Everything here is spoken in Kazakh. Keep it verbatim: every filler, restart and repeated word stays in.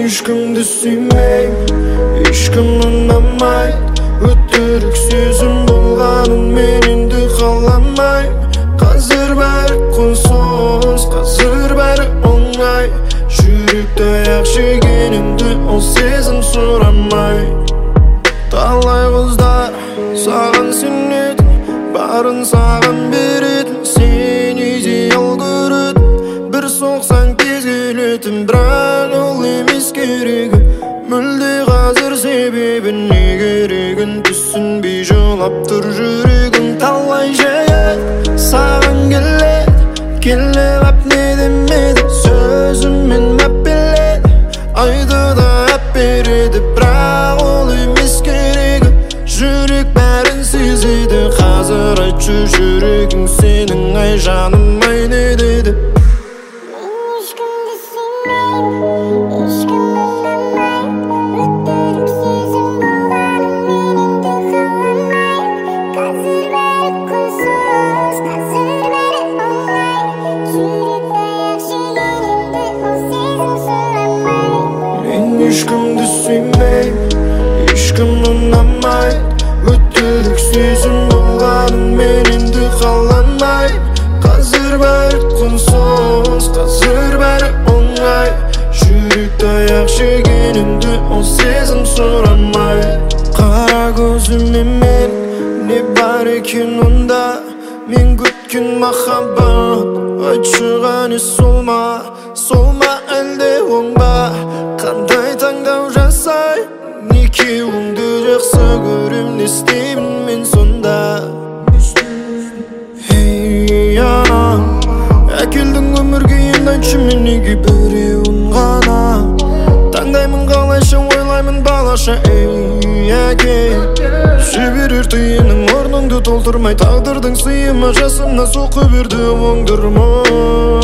ешкімді сүймеймін, ешкім ұнамайды. Өтірік сөзім болғанын мен енді қаламаймын. Қазір бәрі құнсыз, қазір бәрі оңай. Жүректі аяқ жегенімді ол сезім сұрамайды. Талай қыздар саған сенетін, барын саған беретін, сен идеал көретін, бір соқсаң тез келетін, бірақ ол емес керегі. Мүлде қазір себебі не керегін түсінбей жылап тұр жүрегің. Талай жайы саған келеді, келіп ап не демеді, сөзіммен мәпеледі, айды да әп береді, бірақ ол емес керегі. Жүрек бәрін сезеді, қазір айтшы жүрегің сенің, ай жаным ай не деді. Ешкімді сүймеймін, ешкім ұнамайды. Өтірік сезім болғанын мен енді қаламаймын. Қазір бәрі құнсыз, қазір бәрі оңай. Жүректі аяқ жегенімді ол сезім сұрамайды. Қара көзіме мен не бар екен онда, мен күткен махаббат. Айтшы ғана сол ма, сол ма әлде оң ба? Қандай таңдау жасай, екеуіңді жақсы көрем, не істеймін мен сонда? Ей анам, әкелдің өмірге енді айтшы мен неге біреуін ғана таңдаймын, қалайша ойлаймын балаша. Ей әке, жіберер түйіннің орныңды толтырмай, тағдырдың сыйыма жасымна соққы берді оңдырмай.